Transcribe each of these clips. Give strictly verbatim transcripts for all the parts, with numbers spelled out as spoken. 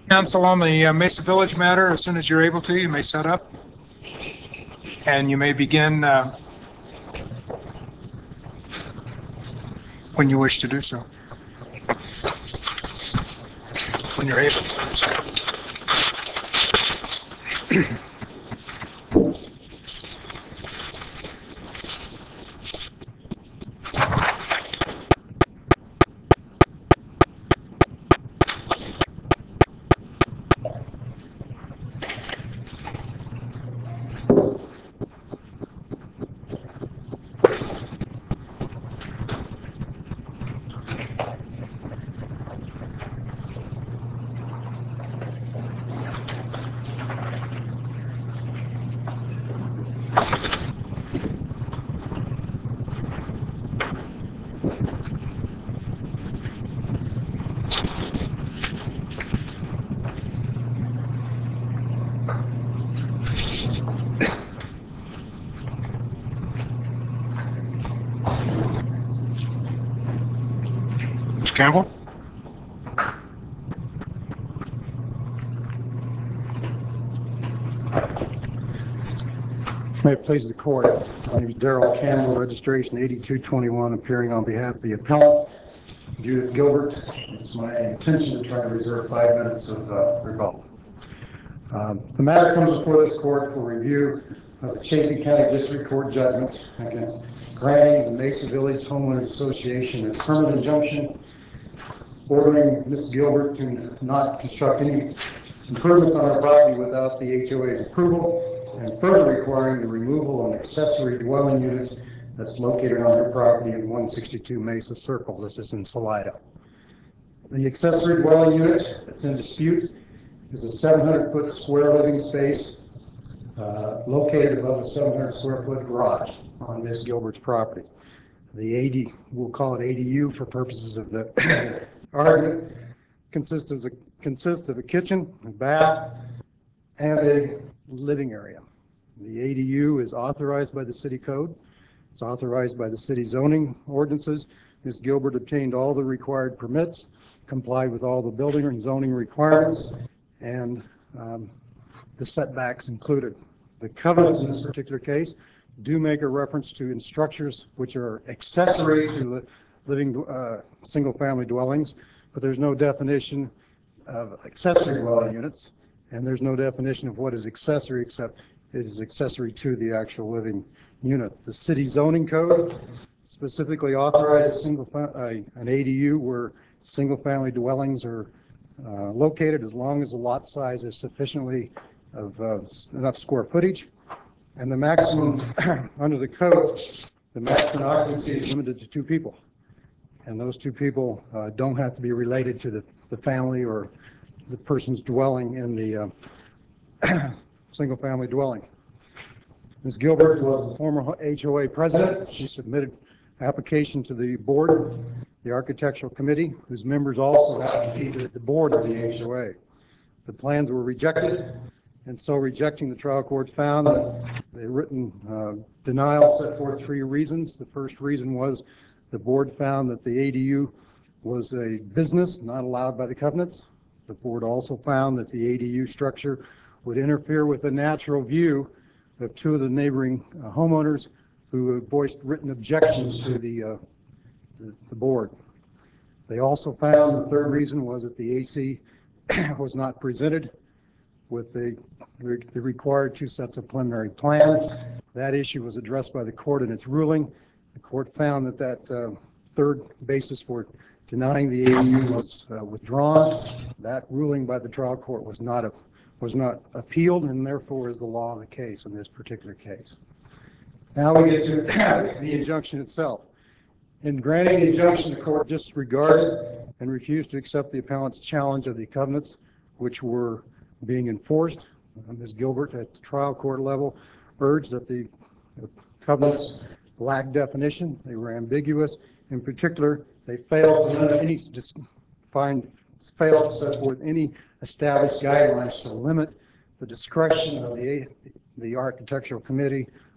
Council, on the uh, Mesa Village matter, as soon as you're able to, you may set up. And you may begin uh, when you wish to do so. When you're able to do so. Mister Campbell? May it please the court. My name is Darrell Campbell, registration eighty-two twenty-one, appearing on behalf of the appellant, Judith Gilbert. It's my intention to try to reserve five minutes of uh, rebuttal. Um, the matter comes before this court for review of the Chaffee County District Court judgment against granting the Mesa Village Homeowners Association a permanent injunction ordering Miz Gilbert to not construct any improvements on her property without the H O A's approval, and further requiring the removal of an accessory dwelling unit that's located on her property at one sixty-two Mesa Circle. This is in Salida. The accessory dwelling unit that's in dispute is a seven hundred foot square living space uh, located above a seven hundred square foot garage on Miz Gilbert's property. The A D, we'll call it A D U for purposes of the argument, consists of, a, consists of a kitchen, a bath, and a living area. The A D U is authorized by the city code. It's authorized by the city zoning ordinances. Miz Gilbert obtained all the required permits, complied with all the building and zoning requirements, and um, the setbacks included. The covenants in this particular case do make a reference to structures which are accessory to the living uh, single-family dwellings, but there's no definition of accessory dwelling units, and there's no definition of what is accessory except it is accessory to the actual living unit. The city zoning code specifically authorizes single uh, an A D U where single-family dwellings are uh, located as long as the lot size is sufficiently of uh, enough square footage. And the maximum, under the code, the maximum occupancy is limited to two people. And those two people uh, don't have to be related to the, the family or the person's dwelling in the uh, single family dwelling. Miz Gilbert was the former H O A president. She submitted application to the board, the architectural committee, whose members also have to be the board of the H O A. The plans were rejected, and so rejecting, the trial court found that the written uh, denial set forth three reasons. The first reason was the board found that the A D U was a business not allowed by the covenants. The board also found that the A D U structure would interfere with the natural view of two of the neighboring uh, homeowners who voiced written objections to the, uh, the, the board. They also found the third reason was that the A C was not presented with the, the required two sets of preliminary plans. That issue was addressed by the court in its ruling. The court found that that uh, third basis for denying the A D U was uh, withdrawn. That ruling by the trial court was not a, was not appealed, and therefore is the law of the case in this particular case. Now we get to the injunction itself. In granting the injunction, the court disregarded and refused to accept the appellant's challenge of the covenants which were being enforced. Miz Gilbert at the trial court level urged that the covenants lacked definition. They were ambiguous. In particular, they failed to limit any find failed to set forth any established guidelines to limit the discretion of the the architectural committee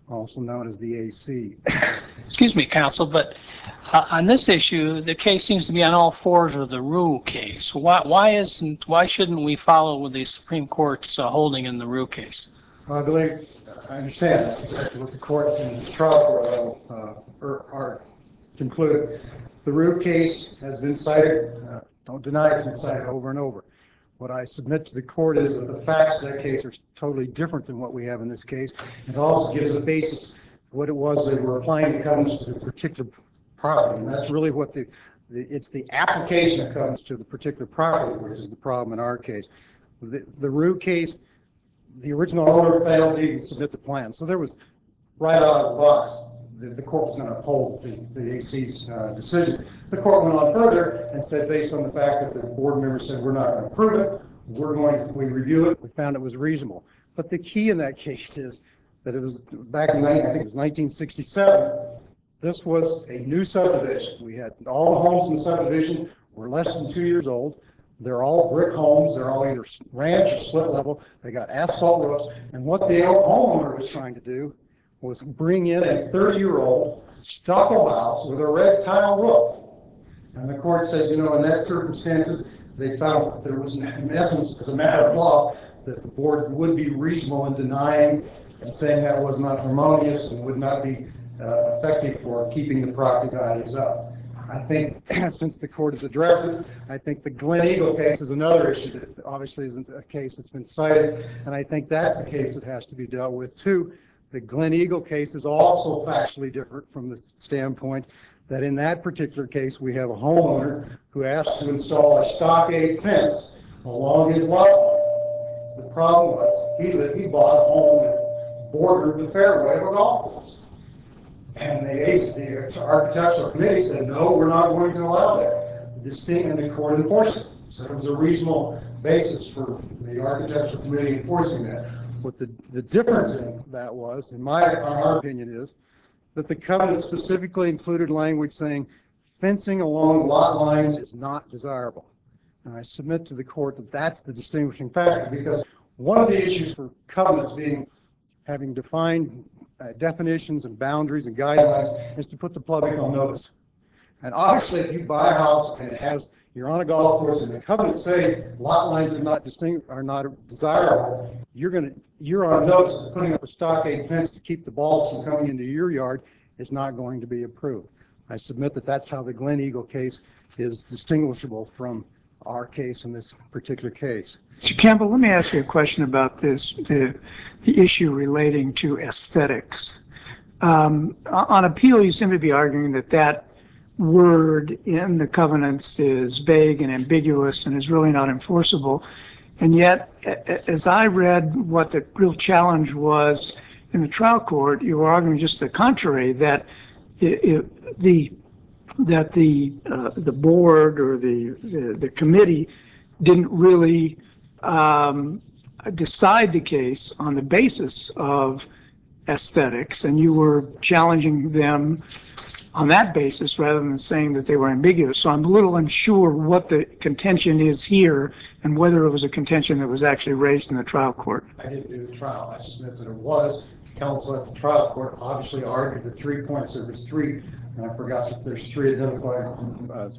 also known as the A C. Excuse me, counsel, but uh, on this issue, the case seems to be on all fours of the Rue case. Why, why isn't, why shouldn't we follow with the Supreme Court's uh, holding in the Rue case? I believe, I understand that's exactly what the court in this trial court level uh, are, are concluded. The Rue case has been cited. Uh, don't deny it's been cited over and over. What I submit to the court is that the facts of that case are totally different than what we have in this case. It also gives a basis what it was they were applying the covenants to the particular property, and that's really what the, the it's the application of covenants to the particular property which is the problem in our case. The, the Rue case, the original owner failed to even submit the plan, so there was right out of the box the, the court was going to uphold the, the A C's uh, decision. The court went on further and said, based on the fact that the board members said we're not going to approve it, we're going to we review it. We found it was reasonable. But the key in that case is that it was back in I think it was nineteen sixty-seven. This was a new subdivision. We had all the homes in the subdivision were less than two years old. They're all brick homes. They're all either ranch or split level. They got asphalt roofs. And what the homeowner was trying to do was bring in a thirty-year-old stucco house with a red tile roof. And the court says, you know, in that circumstances, they found that there was, in essence, as a matter of law, that the board would be reasonable in denying and saying that was not harmonious and would not be uh, effective for keeping the property values up. I think since the court has addressed it, I think the Glen Eagle case is another issue that obviously isn't a case that's been cited, and I think that's the case that has to be dealt with too. The Glen Eagle case is also factually different from the standpoint that in that particular case we have a homeowner who asked to install a stockade fence along his lot line. The problem was he lived, he bought a home that bordered the fairway of a golf course. And the, A C, the architectural committee said, no, we're not going to allow that. This thing, and the court enforced it. So it was a reasonable basis for the architectural committee enforcing that. What the, the difference in that was, in my our opinion, is that the covenant specifically included language saying fencing along lot lines is not desirable. And I submit to the court that that's the distinguishing factor, because one of the issues for covenants being having defined uh, definitions and boundaries and guidelines is to put the public on notice. And obviously, if you buy a house and it has, you're on a golf course and the covenants say lot lines are not distinct, are not desirable, you're going to, you're on notice that putting up a stockade fence to keep the balls from coming into your yard is not going to be approved. I submit that that's how the Glen Eagle case is distinguishable from our case in this particular case. Mister Campbell, let me ask you a question about this, the, the issue relating to aesthetics. Um, on appeal, you seem to be arguing that that word in the covenants is vague and ambiguous and is really not enforceable. And yet, as I read what the real challenge was in the trial court, you were arguing just the contrary, that it, it, the that the uh, the board or the, the the committee didn't really um, decide the case on the basis of aesthetics, and you were challenging them on that basis rather than saying that they were ambiguous. So I'm a little unsure what the contention is here and whether it was a contention that was actually raised in the trial court. I didn't do the trial. I submit that it was. Counsel at the trial court obviously argued the three points. There was three, and I forgot that there's three identified uh,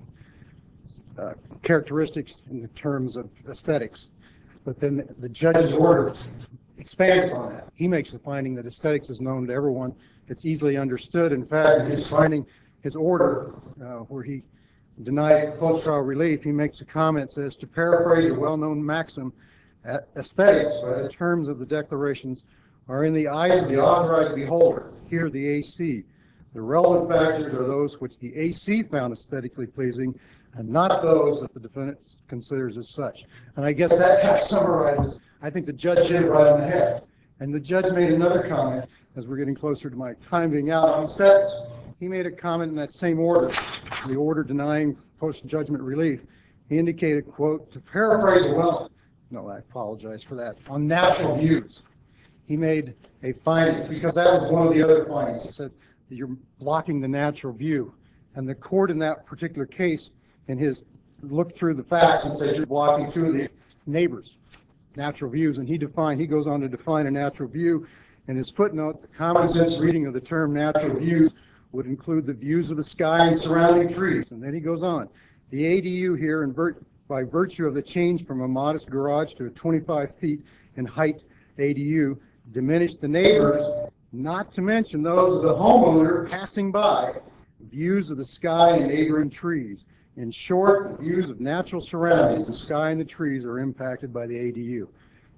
uh, characteristics in the terms of aesthetics. But then the, the judge's order expands on that. He makes the finding that aesthetics is known to everyone. It's easily understood. In fact, in his finding, his order, uh, where he denied post-trial relief, he makes a comment, says, to paraphrase a well-known maxim, aesthetics, by the terms of the declarations, are in the eyes of the authorized beholder, here the A C. The relevant factors are those which the A C found aesthetically pleasing, and not those that the defendant considers as such. And I guess that kind of summarizes, I think the judge hit it right on the head. And the judge made another comment, as we're getting closer to my time being out, on aesthetics. He made a comment in that same order, the order denying post-judgment relief. He indicated, quote, to paraphrase well, no, I apologize for that, on natural views. He made a finding, because that was one of the other findings. He said that you're blocking the natural view. And the court in that particular case, in his looked through the facts and said you're blocking two of the neighbors' natural views. And he defined, he goes on to define a natural view In his footnote, the common sense reading of the term natural views would include the views of the sky and surrounding trees. And then he goes on. The A D U here, in vir- by virtue of the change from a modest garage to a twenty-five feet in height A D U, diminished the neighbors, not to mention those of the homeowner passing by, views of the sky and neighboring trees. In short, the views of natural surroundings, the sky and the trees, are impacted by the A D U.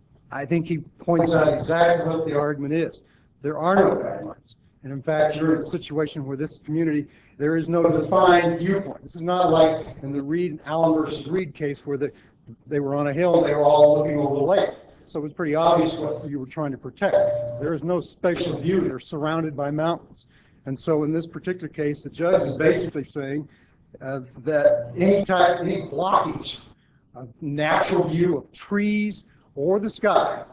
I think he points out exactly what the argument is. There are no guidelines. And in fact, you're in a situation where this community, there is no defined viewpoint. This is not like in the Reed, Allen versus Reed case where the, they were on a hill and they were all looking over the lake. So it was pretty obvious what you were trying to protect. There is no spatial view. They're surrounded by mountains. And so in this particular case, the judge is basically saying uh, that any type, any blockage of natural view of trees or the sky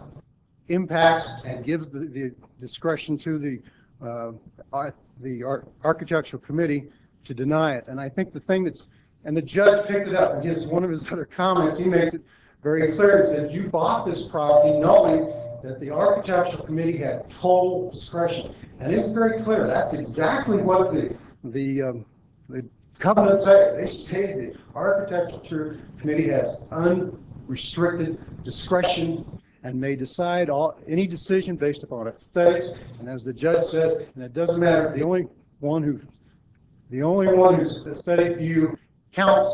impacts and gives the, the discretion to the uh, ar the ar architectural committee to deny it. And I think the thing that's, and the judge picked it up, and his one of his other comments, he makes it very clear. He said, you bought this property knowing that the architectural committee had total discretion. And it's very clear. That's exactly what the the, um, the covenants say. They say the architectural committee has unrestricted discretion and may decide all any decision based upon aesthetics. And as the judge says, and it doesn't matter, the only one who the only one whose aesthetic view counts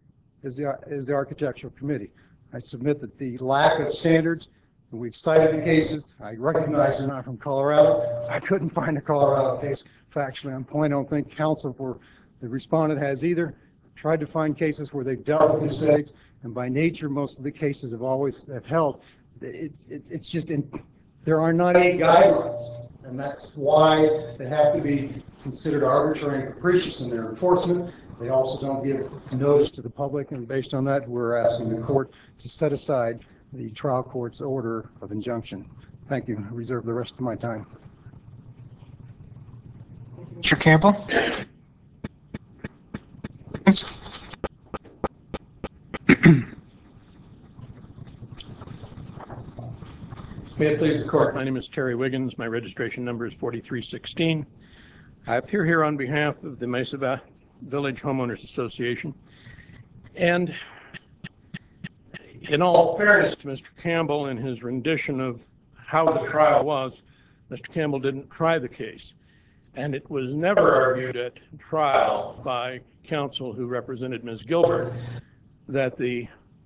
is the is the architectural committee. I submit that the lack of standards, and we've cited the cases, I recognize they're not from Colorado. I couldn't find a Colorado case factually on point. I don't think counsel for the respondent has either. Tried to find cases where they've dealt with aesthetics, and by nature, most of the cases have always have held. It's it, it's just in, there are not any guidelines, and that's why they have to be considered arbitrary and capricious in their enforcement. They also don't give notice to the public, and based on that, we're asking the court to set aside the trial court's order of injunction. Thank you. I reserve the rest of my time. Mister Campbell? May it please the court, my name is Terry Wiggins. My registration number is forty-three sixteen. I appear here on behalf of the Mesa Village Homeowners Association. And in all fairness to Mister Campbell and his rendition of how the trial was, Mister Campbell didn't try the case. And it was never argued at trial by counsel who represented Miz Gilbert that the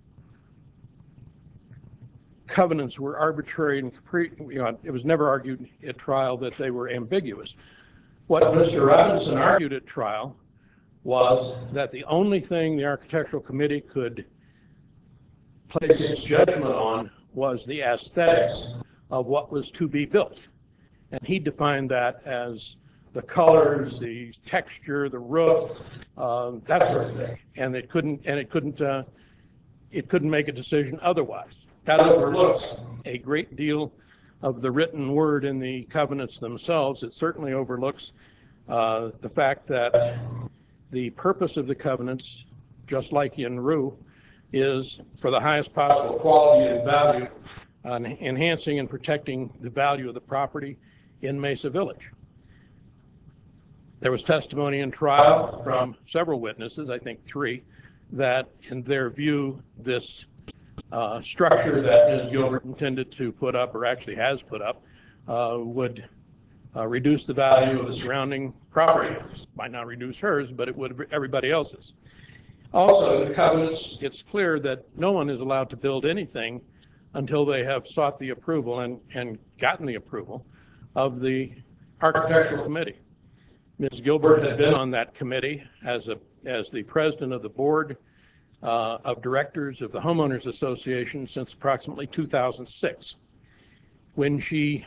covenants were arbitrary and capricious. You know, it was never argued at trial that they were ambiguous. What Mister Robinson argued at trial was that the only thing the architectural committee could place its judgment on was the aesthetics of what was to be built. And he defined that as the colors, the texture, the roof, uh, that sort of thing. And it couldn't, and it couldn't, uh, it couldn't make a decision otherwise. That overlooks a great deal of the written word in the covenants themselves. It certainly overlooks uh, the fact that the purpose of the covenants, just like in R U, is for the highest possible quality and value, uh, enhancing and protecting the value of the property in Mesa Village. There was testimony in trial from several witnesses, I think three, that in their view, this uh, structure that Miz Gilbert intended to put up, or actually has put up, uh, would uh, reduce the value of the surrounding property. Might not reduce hers, but it would everybody else's. Also, the covenants, it's clear that no one is allowed to build anything until they have sought the approval and, and gotten the approval of the architectural committee. Miz Gilbert had been on that committee as a as the president of the board uh, of directors of the Homeowners Association since approximately two thousand six. When she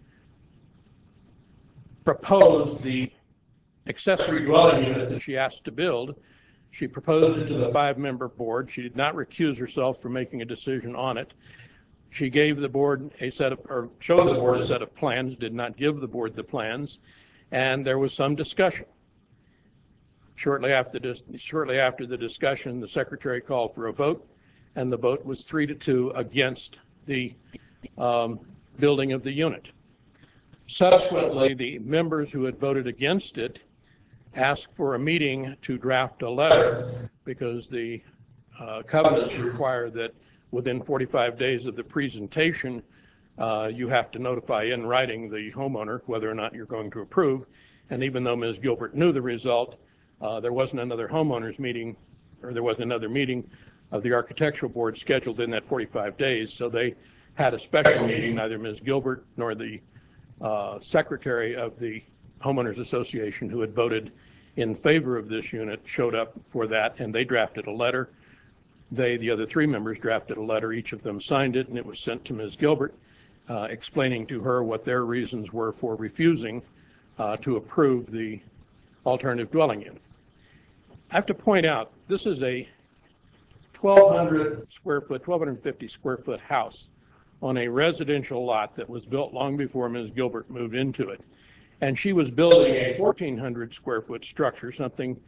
proposed the accessory dwelling unit that she asked to build, she proposed it to the five-member board. She did not recuse herself from making a decision on it. She gave the board a set of, or showed the board a set of plans, did not give the board the plans, and there was some discussion. Shortly after, this, shortly after the discussion, the secretary called for a vote, and the vote was three to two against the um, building of the unit. Subsequently, the members who had voted against it asked for a meeting to draft a letter because the uh, covenants require that within forty-five days of the presentation, uh, you have to notify in writing the homeowner whether or not you're going to approve. And even though Miz Gilbert knew the result, uh, there wasn't another homeowners meeting, or there wasn't another meeting of the architectural board scheduled in that forty-five days. So they had a special meeting. Neither Miz Gilbert nor the uh, secretary of the homeowners association who had voted in favor of this unit showed up for that, and they drafted a letter. They, the other three members, drafted a letter. Each of them signed it, and it was sent to Miz Gilbert, uh, explaining to her what their reasons were for refusing uh, to approve the alternative dwelling unit. I have to point out, this is a twelve hundred square foot, twelve fifty square foot house on a residential lot that was built long before Miz Gilbert moved into it. And she was building a fourteen hundred square foot structure, something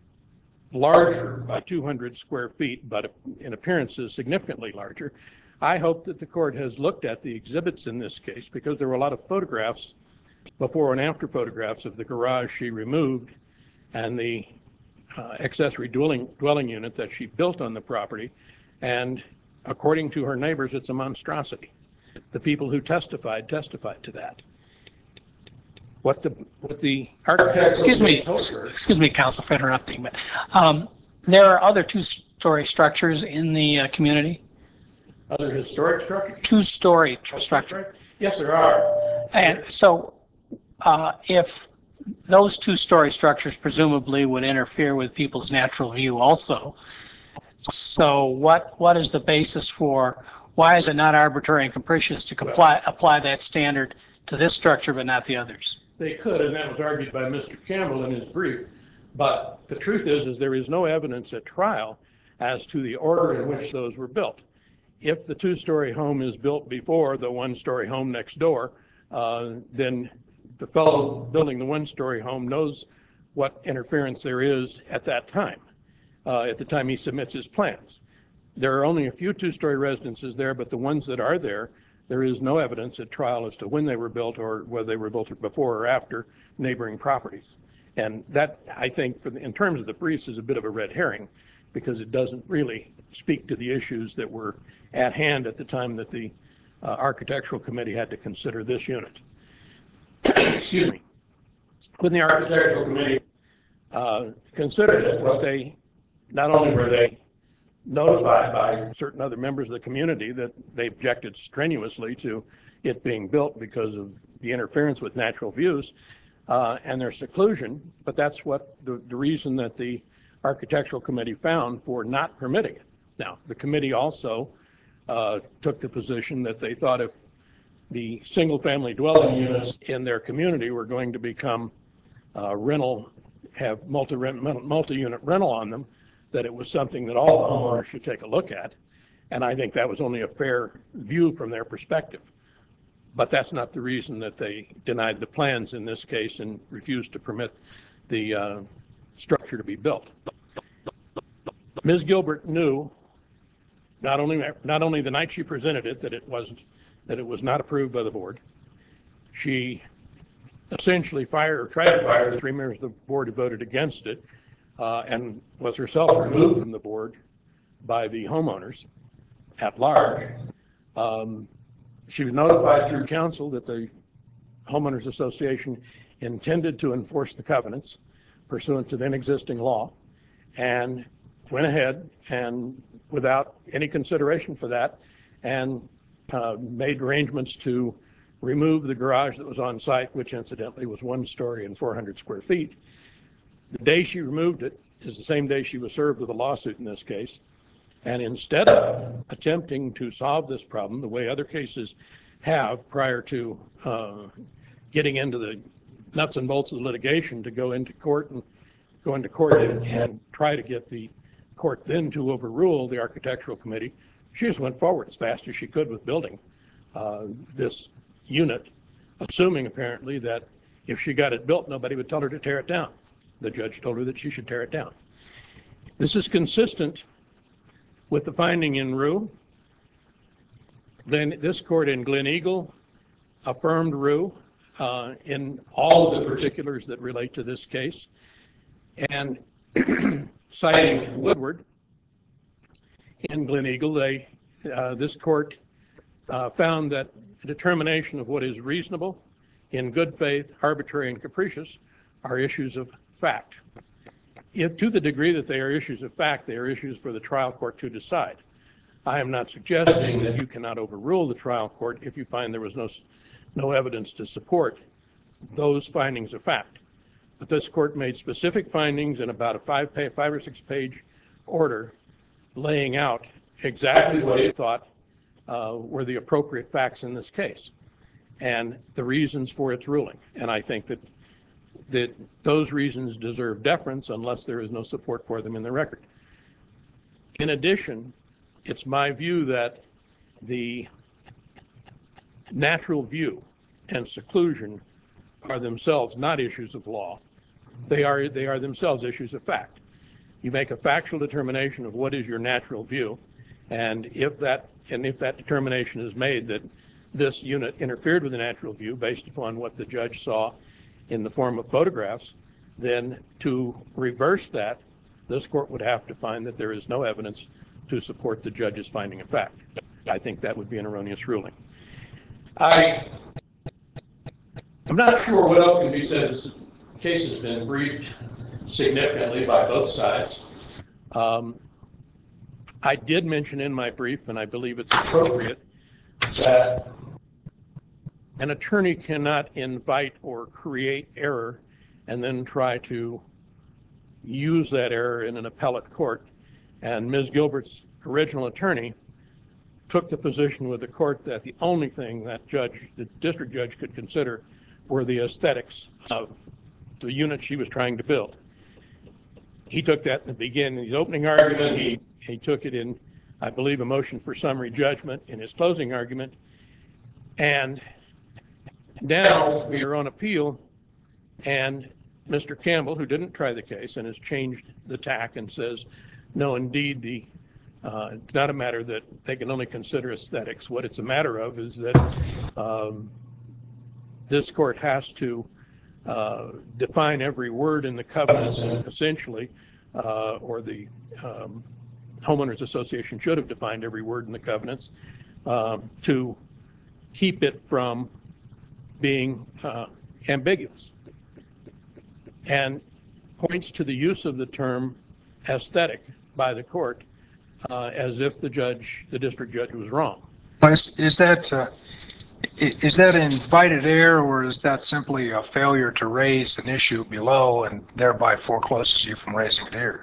larger by two hundred square feet, but in appearances significantly larger. I hope that the court has looked at the exhibits in this case, because there were a lot of photographs, before and after photographs, of the garage she removed and the uh, accessory dwelling, dwelling unit that she built on the property. And according to her neighbors, it's a monstrosity. The people who testified testified to that. What the what the architect Excuse me, told her, excuse me, Counsel, for interrupting, but um, there are other two-story structures in the uh, community? other historic structures? Two-story tr- structure. Yes, there are. And so uh, if those two-story structures presumably would interfere with people's natural view also, so what what is the basis for, why is it not arbitrary and capricious to comply, apply that standard to this structure but not the others? They could, and that was argued by Mister Campbell in his brief. But the truth is, is there is no evidence at trial as to the order in which those were built. If the two-story home is built before the one-story home next door, uh, then the fellow building the one-story home knows what interference there is at that time, uh, at the time he submits his plans. There are only a few two-story residences there, but the ones that are there, there is no evidence at trial as to when they were built or whether they were built before or after neighboring properties. And that, I think, for the, in terms of the briefs, is a bit of a red herring, because it doesn't really speak to the issues that were at hand at the time that the uh, architectural committee had to consider this unit. Excuse me. When the architectural committee uh, considered it, what they, not only were they notified by certain other members of the community that they objected strenuously to it being built because of the interference with natural views uh, and their seclusion, but that's what the, the reason that the architectural committee found for not permitting it. Now, the committee also uh, took the position that they thought if the single-family dwelling units in their community were going to become uh, rental, have multi-rent, multi-unit rental on them, that it was something that all the homeowners should take a look at. And I think that was only a fair view from their perspective. But that's not the reason that they denied the plans in this case and refused to permit the uh, structure to be built. Miz Gilbert knew, not only not only the night she presented it, that it wasn't that it was not approved by the board. She essentially fired or tried to fire the three members of the board who voted against it, uh, and was herself removed from the board by the homeowners at large. Um, she was notified through counsel that the homeowners association intended to enforce the covenants pursuant to then existing law, and went ahead and without any consideration for that, and uh, made arrangements to remove the garage that was on site, which incidentally was one story and four hundred square feet. The day she removed it is the same day she was served with a lawsuit in this case. And instead of attempting to solve this problem the way other cases have prior to uh, getting into the nuts and bolts of the litigation, to go into court and go into court and, and try to get the court then to overrule the architectural committee, she just went forward as fast as she could with building uh, this unit, assuming apparently that if she got it built, nobody would tell her to tear it down. The judge told her that she should tear it down. This is consistent with the finding in Rue. Then this court in Glen Eagle affirmed Rue uh, in all of the particulars that relate to this case. And citing Woodward in Glen Eagle, they, uh, this court uh, found that a determination of what is reasonable, in good faith, arbitrary, and capricious are issues of fact. If, to the degree that they are issues of fact, they are issues for the trial court to decide. I am not suggesting that you cannot overrule the trial court if you find there was no, no evidence to support those findings of fact. But this court made specific findings in about a five, page, five or six page order laying out exactly what it thought uh, were the appropriate facts in this case and the reasons for its ruling. And I think that that those reasons deserve deference unless there is no support for them in the record. In addition, it's my view that the natural view and seclusion are themselves not issues of law. They are, they are themselves issues of fact. You make a factual determination of what is your natural view, and if that, and if that determination is made that this unit interfered with the natural view based upon what the judge saw in the form of photographs, then to reverse that, this court would have to find that there is no evidence to support the judge's finding of fact. I think that would be an erroneous ruling. I, I'm not sure what else can be said. This case has been briefed significantly by both sides. Um, I did mention in my brief, and I believe it's appropriate, that an attorney cannot invite or create error and then try to use that error in an appellate court. And Miz Gilbert's original attorney took the position with the court that the only thing that judge, the district judge, could consider were the aesthetics of the unit she was trying to build. He took that in the beginning, his opening argument. He, he took it in, I believe, a motion for summary judgment in his closing argument. And now we are on appeal, and Mister Campbell, who didn't try the case and has changed the tack and says, no, indeed, the uh, it's not a matter that they can only consider aesthetics. What it's a matter of is that um, this court has to uh, define every word in the covenants, and essentially, uh, or the um, Homeowners Association should have defined every word in the covenants uh, to keep it from being uh, ambiguous, and points to the use of the term aesthetic by the court uh, as if the judge, the district judge, was wrong. Is, is that uh, is that invited error, or is that simply a failure to raise an issue below and thereby forecloses you from raising it here?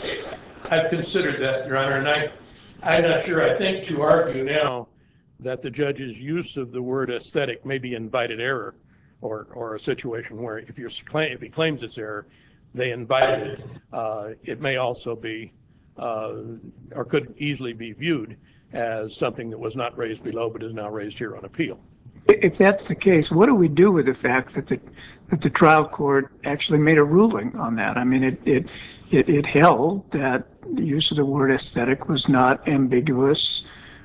I've considered that, Your Honor, and I, I'm not sure. I think to argue now that the judge's use of the word aesthetic may be invited error, or or a situation where if you're if he claims it's error, they invited it. Uh, it may also be, uh, or could easily be viewed as something that was not raised below but is now raised here on appeal. If that's the case, what do we do with the fact that the that the trial court actually made a ruling on that? I mean, it it it, it held that the use of the word aesthetic was not ambiguous,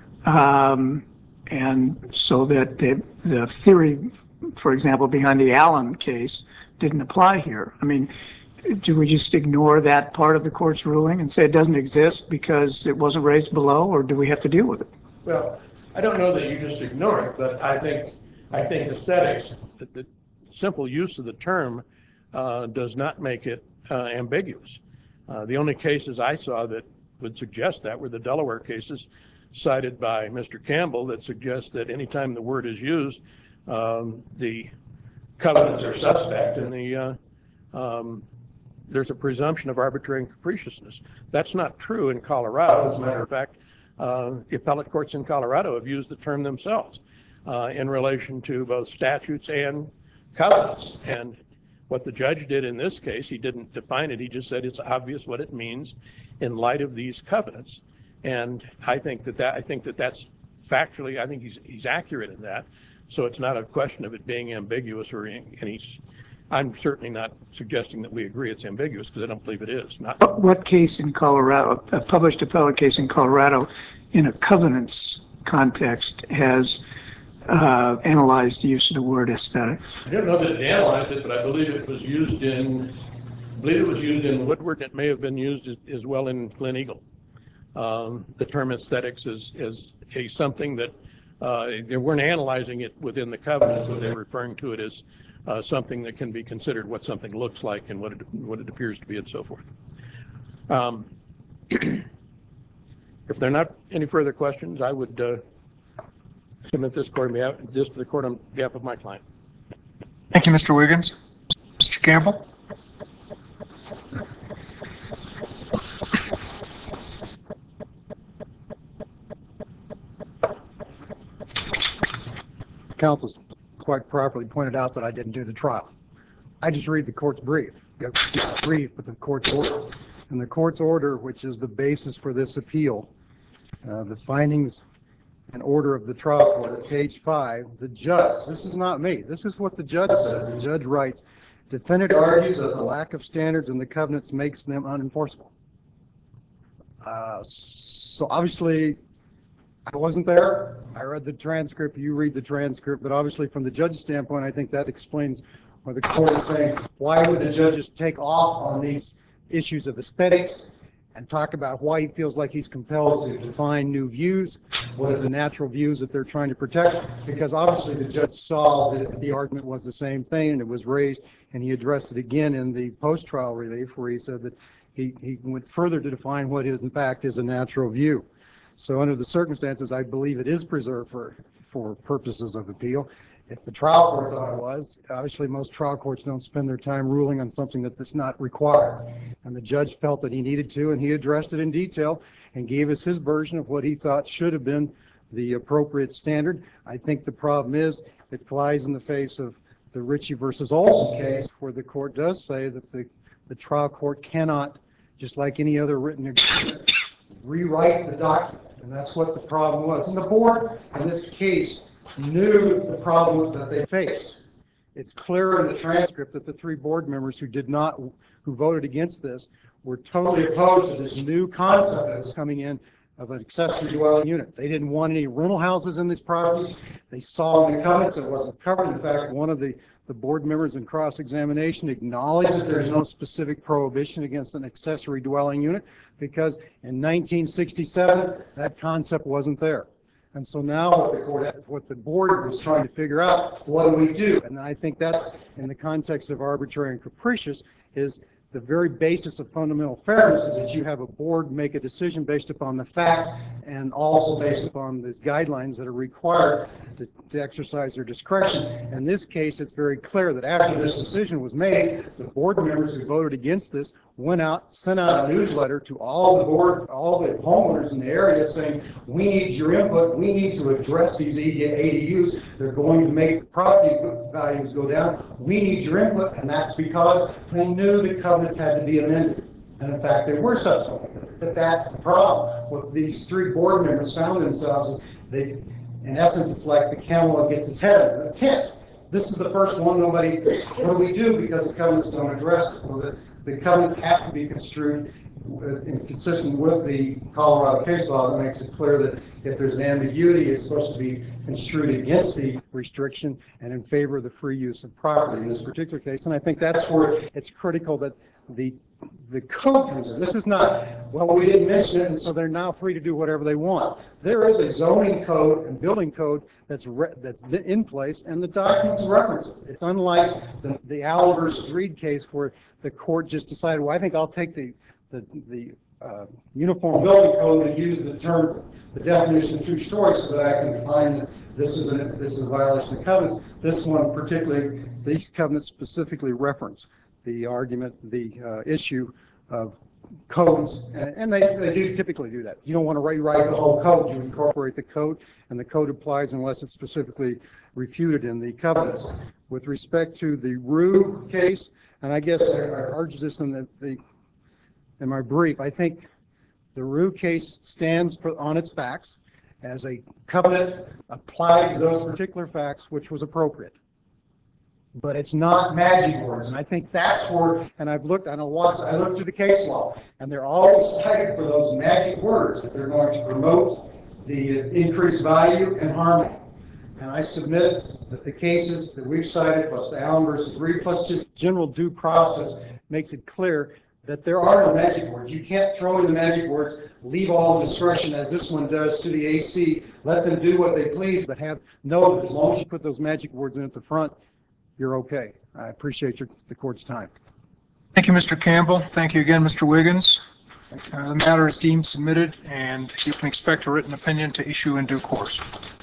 um, and so that the the theory, for example, behind the Allen case didn't apply here. I mean, do we just ignore that part of the court's ruling and say it doesn't exist because it wasn't raised below, or do we have to deal with it? Well, I don't know that you just ignore it, but I think I think aesthetics, the, the simple use of the term uh, does not make it uh, ambiguous. Uh, the only cases I saw that would suggest that were the Delaware cases cited by Mister Campbell that suggest that anytime the word is used, um, the covenants are suspect and the uh, um, there's a presumption of arbitrary and capriciousness. That's not true in Colorado. As a matter of fact, uh, the appellate courts in Colorado have used the term themselves uh, in relation to both statutes and covenants. And what the judge did in this case, he didn't define it. He just said it's obvious what it means in light of these covenants. And I think that that I think that that's factually, I think he's he's accurate in that. So it's not a question of it being ambiguous or any. And he's, I'm certainly not suggesting that we agree it's ambiguous because I don't believe it is. Not. What case in Colorado, a published appellate case in Colorado, in a covenants context, has uh, analyzed the use of the word aesthetics? I don't know that it analyzed it, but I believe it was used in, I believe it was used in Woodward, and it may have been used as, as well in Glen Eagle. Um, the term aesthetics is, is a something that uh, they weren't analyzing it within the covenant, but they're referring to it as uh, something that can be considered what something looks like and what it, what it appears to be and so forth. Um, if there are not any further questions, I would uh, submit this, court on behalf, this to the court on behalf of my client. Thank you, Mister Wiggins. Mister Campbell? Counsel's quite properly pointed out that I didn't do the trial. I just read the court's brief, not brief, but the court's order. And the court's order, which is the basis for this appeal, uh, the findings and order of the trial court at page five, the judge, this is not me, this is what the judge says. The judge writes, defendant argues that the lack of standards in the covenants makes them unenforceable. Uh, so obviously, I wasn't there. I read the transcript. You read the transcript. But obviously, from the judge's standpoint, I think that explains why the court is saying, why would the judges take off on these issues of aesthetics and talk about why he feels like he's compelled to define new views? What are the natural views that they're trying to protect? Because obviously, the judge saw that the argument was the same thing, and it was raised, and he addressed it again in the post-trial relief, where he said that he, he went further to define what is, in fact, is a natural view. So under the circumstances, I believe it is preserved for, for purposes of appeal. If the trial court thought it was, obviously most trial courts don't spend their time ruling on something that is not required. And the judge felt that he needed to, and he addressed it in detail and gave us his version of what he thought should have been the appropriate standard. I think the problem is it flies in the face of the Ritchie versus Olson case, where the court does say that the, the trial court cannot, just like any other written agreement, rewrite the document. And that's what the problem was. And the board, in this case, knew the problems that they faced. It's clear in the transcript that the three board members who did not, who voted against this, were totally opposed to this new concept that was coming in of an accessory dwelling unit. They didn't want any rental houses in these properties. They saw in the covenants it wasn't covered. In fact, one of the, the board members in cross-examination acknowledged that there's no specific prohibition against an accessory dwelling unit because in nineteen sixty-seven, that concept wasn't there. And so now what the, court, what the board was trying to figure out, what do we do? And I think that's, in the context of arbitrary and capricious, is the very basis of fundamental fairness is that you have a board make a decision based upon the facts and also based upon the guidelines that are required to, to exercise their discretion. In this case, it's very clear that after this decision was made, the board members who voted against this went out, sent out a newsletter to all the board, all the homeowners in the area saying, we need your input, we need to address these A D Us, they're going to make the property values go down, we need your input, and that's because they knew the covenants had to be amended. And in fact, they were subsequently amended. But that's the problem. What these three board members found themselves, they, in essence, it's like the camel that gets its head under the tent. This is the first one, nobody, what do we do because the covenants don't address it? Well, the, the covenants have to be construed and consistent with the Colorado case law that makes it clear that if there's an ambiguity, it's supposed to be construed against the restriction and in favor of the free use of property in this particular case. And I think that's where it's critical that the the code comes in. This is not, well, we didn't mention it, and so they're now free to do whatever they want. There is a zoning code and building code that's re that's in place, and the documents reference it. It's unlike the, the Allen versus Reed case where the court just decided, well, I think I'll take the the, the uh, uniform building code and use the term, the definition of two stories so that I can define that this is a, this is a violation of covenants. This one particularly, these covenants specifically reference the argument, the uh, issue of codes, and, and they, they do typically do that. You don't want to rewrite the whole code, you incorporate the code, and the code applies unless it's specifically refuted in the covenants. With respect to the Rue case, and I guess I urge this in the, the in my brief, I think the Rue case stands for, on its facts as a covenant applied to those particular facts, which was appropriate. But it's not magic words, and I think that's where, and I've looked, I know once, I looked through the case law, and they're always cited for those magic words if they're going to promote the increased value and harmony. And I submit that the cases that we've cited, plus the Allen versus Reed, plus just general due process, makes it clear that there are no magic words. You can't throw in the magic words, leave all the discretion, as this one does, to the A C, let them do what they please, but have, know that as long as you put those magic words in at the front, you're okay. I appreciate your, the court's time. Thank you, Mister Campbell. Thank you again, Mister Wiggins. Uh, The matter is deemed submitted, and you can expect a written opinion to issue in due course.